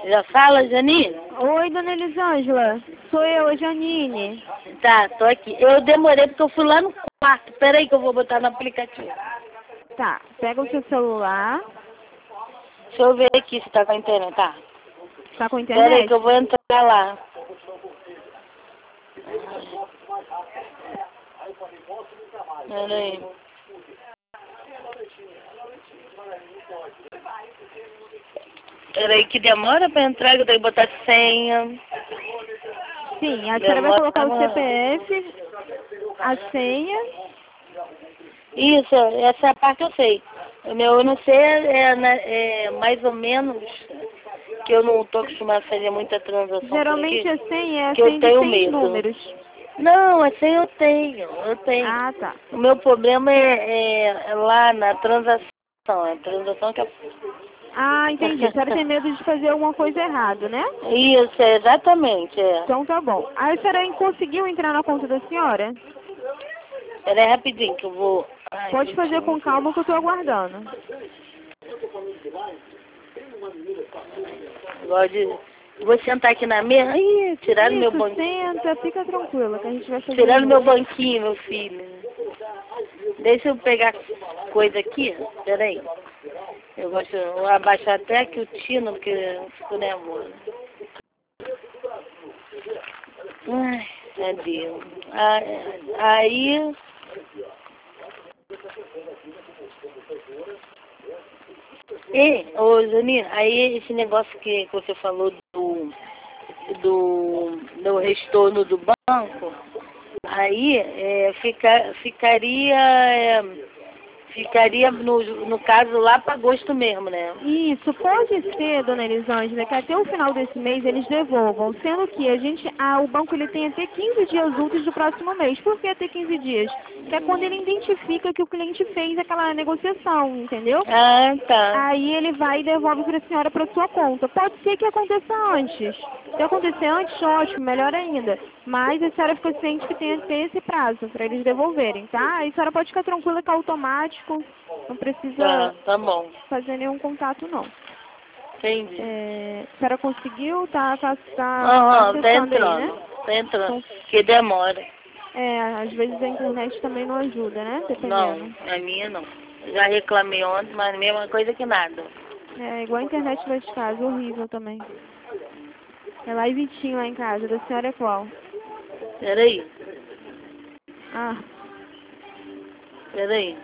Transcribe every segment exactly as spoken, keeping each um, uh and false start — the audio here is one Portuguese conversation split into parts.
Já fala, Janine? Oi, dona Elisângela. Sou eu, a Janine. Tá, tô aqui. Eu demorei porque eu fui lá no quarto. Peraí que eu vou botar no aplicativo. Tá, pega o seu celular. Deixa eu ver aqui se tá com a internet. Tá. Tá com Peraí internet? que eu vou entrar lá. Peraí. Peraí que demora pra entrar, que eu tenho que botar senha. Sim, a senhora vai Demora. colocar o C P F, a senha. Isso, essa parte eu sei. O meu eu não sei é, é, é mais ou menos que eu não tô acostumada a fazer muita transação Geralmente por aqui, a senha é a que eu senha de tenho seis medo. números. Não, assim eu tenho, eu tenho. Ah, tá. O meu problema é, é lá na transação, a transação que é... Ah, entendi. A senhora tem medo de fazer alguma coisa errada, né? Isso, é, exatamente, é. Então tá bom. Aí a senhora conseguiu entrar na conta da senhora? Peraí rapidinho que eu vou... Ai, Pode fazer com calma que eu tô aguardando. Pode... Vou sentar aqui na mesa. Ih, tiraram meu Isso, banquinho. senta, fica tranquila que a gente vai fazer Tiraram isso. meu banquinho, meu filho. Deixa eu pegar coisa aqui. Peraí. Eu gosto, eu vou abaixar até aqui o tino, porque eu fico nervoso. Ai, cadê? Aí... E, ô Janine, aí esse negócio que, que você falou do, do, do retorno do banco, aí é, fica, ficaria, é, ficaria no, no caso lá para agosto mesmo, né? Isso, pode ser, dona Elisângela, que até o final desse mês eles devolvam, sendo que a gente, ah, o banco ele tem até quinze dias úteis do próximo mês. Por que até quinze dias? Que é quando ele identifica que o cliente fez aquela negociação, entendeu? Ah, tá. Aí ele vai e devolve para a senhora para sua conta. Pode ser que aconteça antes. Se acontecer antes, ótimo, melhor ainda. Mas a senhora fica ciente que tem, tem esse prazo para eles devolverem, tá? Aí a senhora pode ficar tranquila que é automático, não precisa Tá, tá bom. fazer nenhum contato, não. Entendi. É, a senhora conseguiu? Tá, tá, tá Aham, tá acessando aí, né? entrando. Tá entrando. Então, Que demora. é, às vezes a internet também não ajuda, né? Não, Dependendo. a minha não. Já reclamei ontem, mas a mesma coisa que nada. É igual a internet lá de casa, horrível também. É lá e Vitinho lá em casa, da senhora é qual? Peraí, Ah, peraí.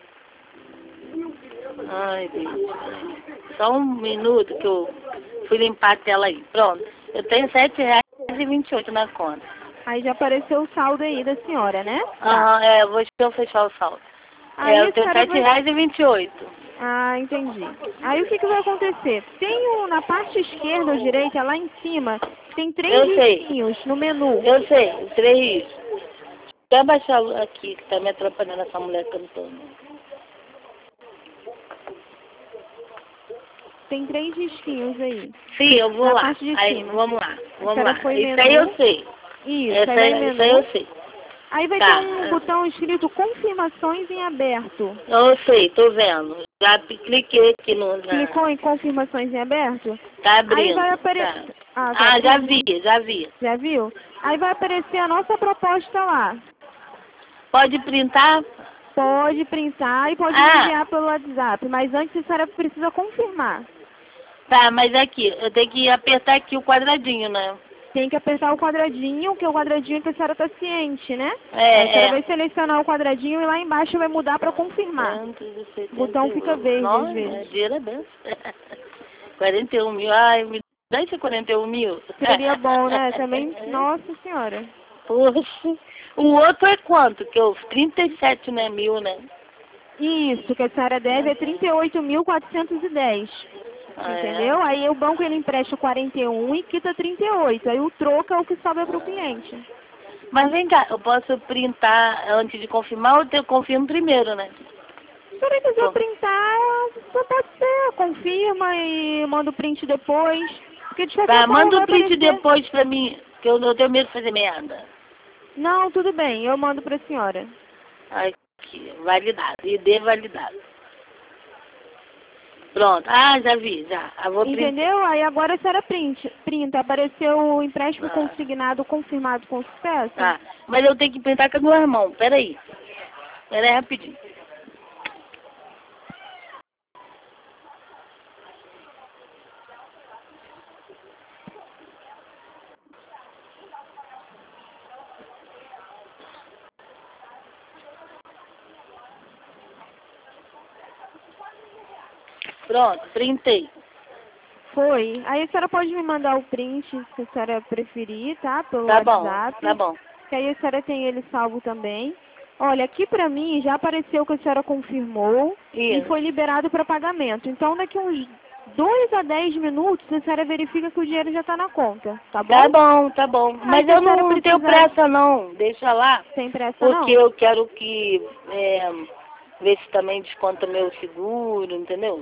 Ai, Deus. Só um minuto que eu fui limpar a tela aí. Pronto. Eu tenho sete reais e vinte e oito na conta. aí já apareceu o saldo aí da senhora, né? Tá. Aham, é, vou deixa eu fechar o saldo. Aí É, a eu tenho senhora sete vai... reais e vinte e oito. Ah, entendi. Aí o que que vai acontecer? Tem um, na parte esquerda ou direita, lá em cima, tem três Eu sei. risquinhos no menu. Eu sei, três. Deixa eu abaixar aqui, que tá me atrapalhando essa mulher cantando. Tem três risquinhos aí. Sim, eu vou Na lá. parte de Aí, cima. vamos lá, A vamos senhora lá. foi Isso menu. aí eu sei. Isso, Essa, aí vai isso aí eu menu. sei. Aí vai ter Tá. um botão escrito confirmações em aberto. Eu sei, tô vendo. Já cliquei aqui no... Na... Clicou em confirmações em aberto? Tá Aí abrindo. vai Tá. aparecer... Ah, tá Ah, já abrindo? vi, já vi. Já viu? Aí vai aparecer a nossa proposta lá. Pode printar? Pode printar e pode me Ah, enviar pelo WhatsApp, mas antes a senhora precisa confirmar. tá, mas aqui, eu tenho que apertar aqui o quadradinho, né? Tem que apertar o quadradinho, que é o quadradinho que a senhora está ciente, né? É, Aí a senhora é. vai selecionar o quadradinho e lá embaixo vai mudar para confirmar. O botão fica verde Nossa, às vezes. dinheiro é bem. quarenta e um mil. Ai, me dá esse quarenta e um mil. Seria bom, né? Também, nossa senhora. Poxa. O outro é quanto? Que eu, trinta e sete, né? Mil, né? Isso, que a senhora deve é trinta e oito mil quatrocentos e dez. Ah, Entendeu? é? Aí o banco ele empresta quarenta e um e quita trinta e oito. Aí o troco é o que sobra para o cliente. Mas vem cá, eu posso printar antes de confirmar ou eu confirmo primeiro, né? Se você quiser Bom. printar, só pode ser. Confirma e manda o print depois. Porque de qualquer Tá, forma manda vai o print aparecer. depois pra mim, que eu, eu tenho medo de fazer merda. Não, tudo bem. Eu mando para a senhora. Aqui, validado. I D validado. Pronto. Ah, já vi, já. Eu vou printar. Entendeu? Aí agora a senhora print, printa. Apareceu o empréstimo Ah. consignado confirmado com sucesso? Tá. Mas eu tenho que printar com as duas mãos. Peraí. Peraí rapidinho. Pronto, printei. Foi. Aí a senhora pode me mandar o print, se a senhora preferir, tá? Pelo Tá bom, WhatsApp. tá bom. Que aí a senhora tem ele salvo também. Olha, aqui pra mim já apareceu que a senhora confirmou e Isso. foi liberado para pagamento. Então daqui uns dois a dez minutos a senhora verifica que o dinheiro já tá na conta, tá bom? Tá bom, tá bom. Mas se a eu senhora não tenho precisar- pressa não. Deixa lá. Sem pressa Porque não? eu quero que é, ver se também desconta meu seguro, entendeu?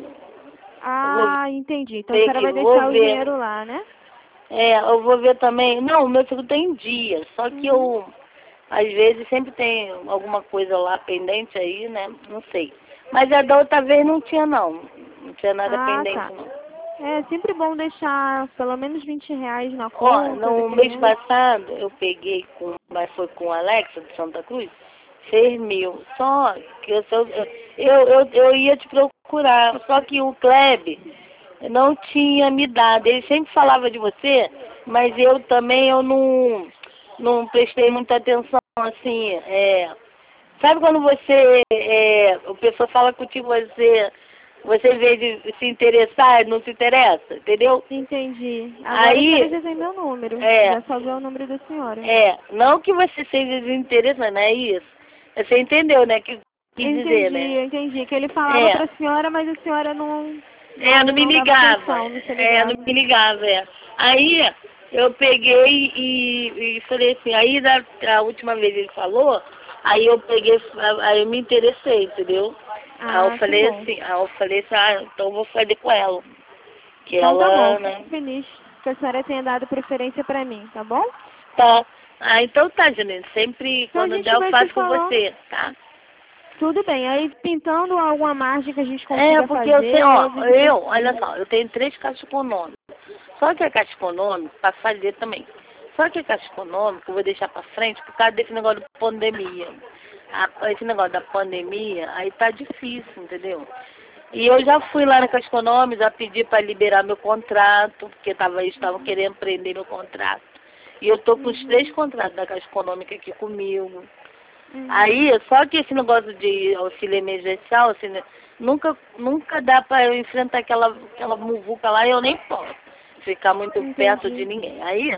Ah, entendi. Então a ver senhora que vai vou deixar o ver. dinheiro lá, né? É, eu vou ver também. Não, o meu seguro tem dia. Só que Uhum. eu, às vezes, sempre tem alguma coisa lá pendente aí, né? Não sei. Mas a da outra vez não tinha, não. Não tinha nada Ah, pendente, tá. não. É sempre bom deixar pelo menos vinte reais na Ó, conta. no mês dependendo. passado, eu peguei com, mas foi com a Alexa de Santa Cruz, seis mil. Só que eu, sou- eu, eu, eu ia te procurar, só que o Kleb não tinha me dado. Ele sempre falava de você, mas eu também eu não, não prestei muita atenção, assim, é, sabe quando você, é, a pessoa fala contigo, você, você em vez de se interessar, não se interessa, entendeu? Entendi. Agora Aí, a senhora já tem meu número. é, Já salvei o número da senhora. é, não que você seja desinteressante, não é isso. Você entendeu, né, que quis dizer, Entendi, né? eu entendi. Que ele falava É, pra senhora, mas a senhora não, é, não, não me não dava ligava. atenção, não se É, não ligava. me ligava, é. Aí eu peguei e, e falei assim, aí da a última vez ele falou, aí eu peguei, aí eu me interessei, entendeu? Aí eu Ah, que falei bom. assim, aí eu falei assim, ah, então eu vou fazer com ela. Que Então tá bom, ela, né? fico feliz que a senhora tenha dado preferência pra mim, tá bom? Tá. Ah, então tá, Janine. Sempre Então a quando gente der eu vai se faço com falando. você, tá? Tudo bem, aí pintando alguma margem que a gente É, consiga porque fazer, eu sei, ó, eu aviso eu, você. olha só, eu tenho três caixas econômicas. Só que a caixa econômica, para fazer também. Só que a caixa econômica eu vou deixar para frente por causa desse negócio da pandemia. A, esse negócio da pandemia, aí tá difícil, entendeu? E eu já fui lá na Caixa Econômica, já pedi para liberar meu contrato, porque tava, eles estavam querendo prender meu contrato. E eu tô com os três contratos da Caixa Econômica aqui comigo. Uhum. Aí, só que esse negócio de auxílio emergencial, assim, né, nunca, nunca dá para eu enfrentar aquela, aquela muvuca lá e eu nem posso ficar muito Entendi. perto de ninguém. Aí,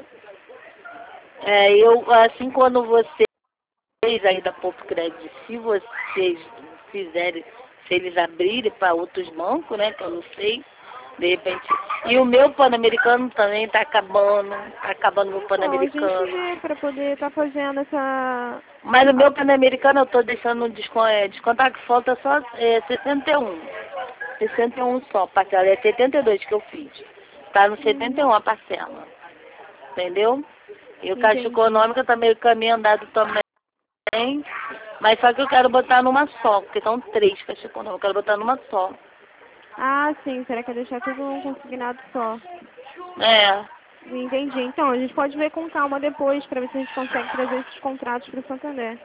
é, eu, assim, quando vocês aí da Pouco Crédito, se vocês fizerem, se eles abrirem para outros bancos, né, que eu não sei, de repente. E o meu Pan-Americano também tá acabando, tá acabando o meu Então, a gente Pan-Americano. vê pra poder estar fazendo essa... Mas o meu Pan-Americano eu tô deixando descon é, descontar que falta só é, sessenta e um. sessenta e um só, parcela. É setenta e dois que eu fiz. Tá no setenta e um a parcela. Entendeu? E o Caixa Entendi. Econômica tá meio caminho andado também. Mas só que eu quero botar numa só, porque são três Caixa Econômica. Eu quero botar numa só. Ah, sim, será que é deixar tudo um consignado só? É. Entendi. Então, a gente pode ver com calma depois pra ver se a gente consegue trazer esses contratos pro Santander.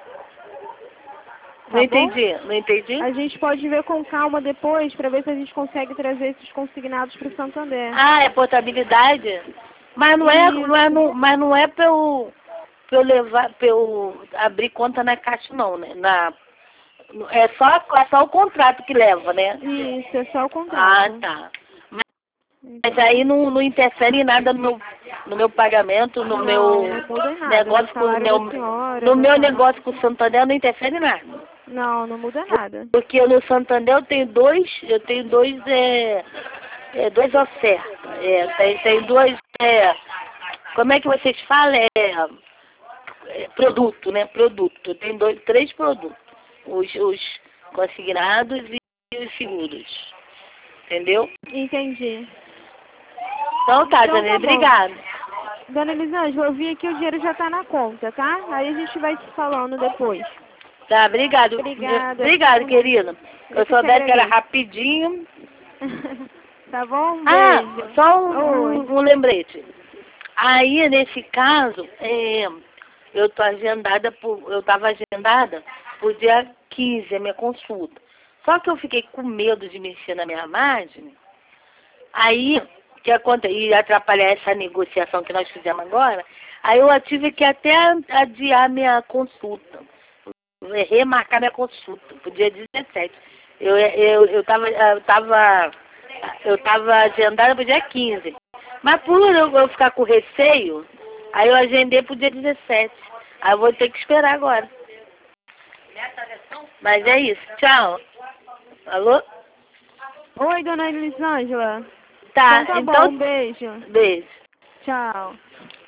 Tá Não bom? entendi, não entendi? A gente pode ver com calma depois pra ver se a gente consegue trazer esses consignados pro Santander. Ah, é portabilidade? Mas não é, não é, não, mas não é pra eu, pra eu levar, pra eu abrir conta na Caixa não, né? Na, é só, é só o contrato que leva, né? Isso, é só o Ah, contrato. tá. Mas, mas aí não, não interfere em nada no meu, no meu pagamento, no Não, meu não muda em nada. negócio No com o salário meu, da senhora, no no meu salário- negócio com o Santander não interfere em nada. Não, não muda nada. Porque no Santander eu tenho dois, eu tenho dois, é, é duas ofertas. É, tem, tem dois, é, como é que vocês falam? É, é produto, né? Produto. Tem dois, três produtos. Os, os consignados e os seguros. Entendeu? Entendi. Então tá, Então, Janine, tá bom. obrigada. Dona Elisângela, eu vi aqui o dinheiro já tá na conta, tá? Aí a gente vai se falando depois. Tá, obrigado. Obrigada. Obrigado, querida. Eu Eu que te soubesse que era agradeço. rapidinho. Tá bom? Um Ah, beijo. só um, Oi. um, um lembrete. Aí, nesse caso, é, eu tô agendada por, eu estava agendada por dia quinze, a minha consulta. Só que eu fiquei com medo de mexer na minha máquina. Aí, o que acontece? E atrapalhar essa negociação que nós fizemos agora, aí eu tive que até adiar minha consulta. Remarcar minha consulta pro dia dezessete. Eu, eu, eu tava, eu tava, eu tava agendada pro dia quinze. Mas por eu, eu ficar com receio, aí eu agendei pro dia dezessete. Aí eu vou ter que esperar agora. Mas é isso. Tchau. Alô? Oi, dona Elisângela. Tá, Então tá então, bom, um beijo. beijo. Tchau.